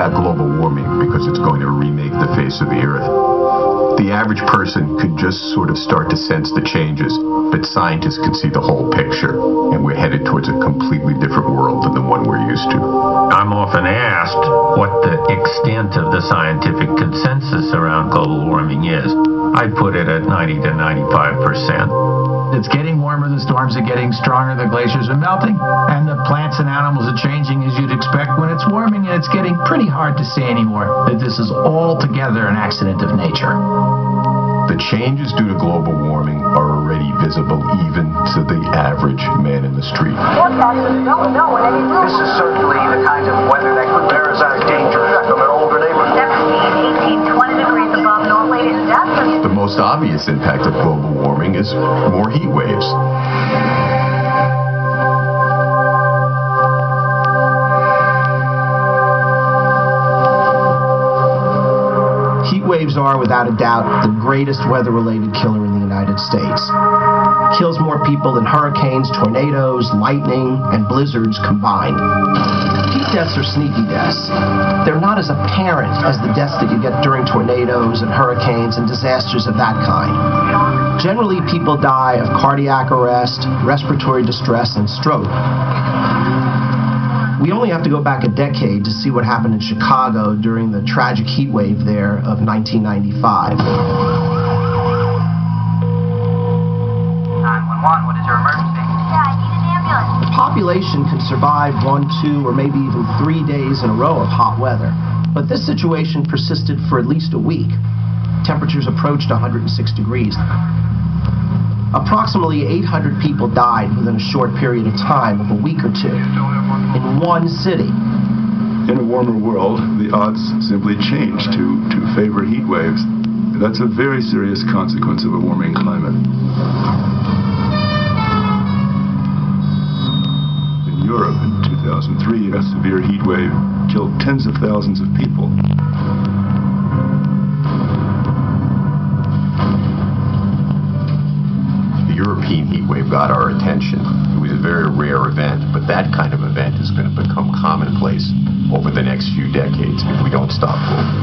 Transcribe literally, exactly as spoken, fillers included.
about global warming because it's going to remake the face of the Earth. The average person could just sort of start to sense the changes, but scientists can see the whole picture, and we're headed towards a completely different world than the one we're used to. I'm often asked what the extent of the scientific consensus around global warming is. I put it at ninety to ninety-five percent. It's getting warmer, the storms are getting stronger, the glaciers are melting, and the plants and animals are changing as you'd expect when it's warming, and it's getting pretty hard to say anymore that this is altogether an accident of nature. The changes due to global warming are already visible even to the average man in the street. This is certainly the kind of weather that could bear as a danger effect on an older neighborhood. seventeen, eighteen, twenty degrees above normal in depth. The most obvious impact of global warming is more heat waves. Heat waves are, without a doubt, the greatest weather-related killer in the United States. Kills more people than hurricanes, tornadoes, lightning, and blizzards combined. Heat deaths are sneaky deaths. They're not as apparent as the deaths that you get during tornadoes and hurricanes and disasters of that kind. Generally, people die of cardiac arrest, respiratory distress, and stroke. We only have to go back a decade to see what happened in Chicago during the tragic heat wave there of nineteen ninety-five. nine one one, what is your emergency? Yeah, I need an ambulance. The population can survive one, two, or maybe even three days in a row of hot weather. But this situation persisted for at least a week. Temperatures approached one hundred six degrees. Approximately eight hundred people died within a short period of time of a week or two in one city. In a warmer world, the odds simply change to, to favor heat waves. That's a very serious consequence of a warming climate. In Europe in two thousand three, a severe heat wave killed tens of thousands of people. The European heat wave got our attention. It was a very rare event, but that kind of event is going to become commonplace over the next few decades if we don't stop global